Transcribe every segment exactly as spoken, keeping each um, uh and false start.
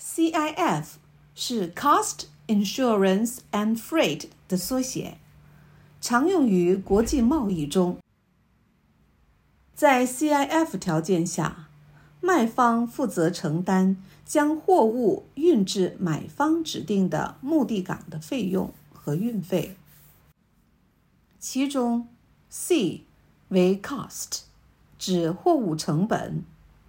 C I F 是 Cost, Insurance and Freight 的缩写，常用于国际贸易中。在 C I F 条件下，卖方负责承担将货物运至买方指定的目的港的费用和运费。其中 C 为 Cost， 指货物成本；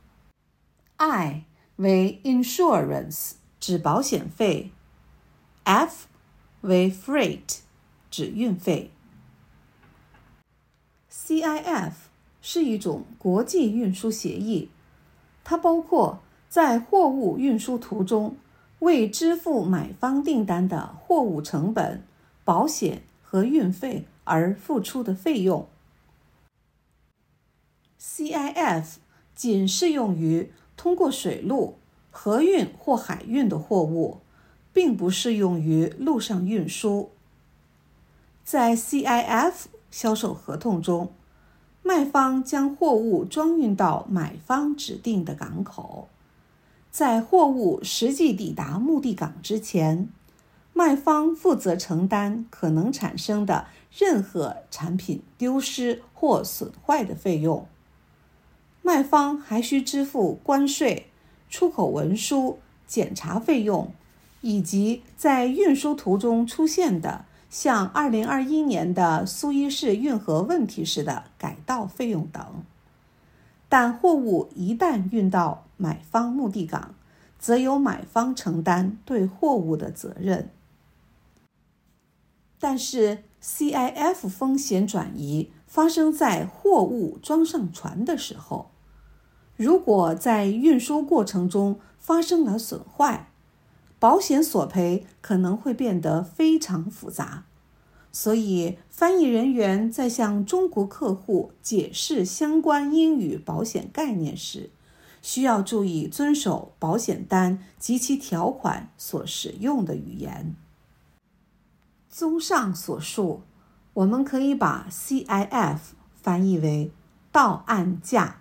I 为 Insurance， 指保险费； F 为 Freight， 指运费。C I F 是一种国际运输协议，它包括在货物运输途中为支付买方订单的货物成本、保险和运费而付出的费用。C I F 仅适用于通过水路、河运或海运的货物，并不适用于陆上运输。在 C I F 销售合同中，卖方将货物装运到买方指定的港口，在货物实际抵达目的港之前，卖方负责承担可能产生的任何产品丢失或损坏的费用。卖方还需支付关税、出口文书、检查费用，以及在运输途中出现的像二零二一年的苏伊士运河问题时的改道费用等。但货物一旦运到买方目的港，则由买方承担对货物的责任。但是 C I F 风险转移发生在货物装上船的时候，如果在运输过程中发生了损坏，保险索赔可能会变得非常复杂。所以翻译人员在向中国客户解释相关英语保险概念时，需要注意遵守保险单及其条款所使用的语言。综上所述，我们可以把 C I F 翻译为到岸价。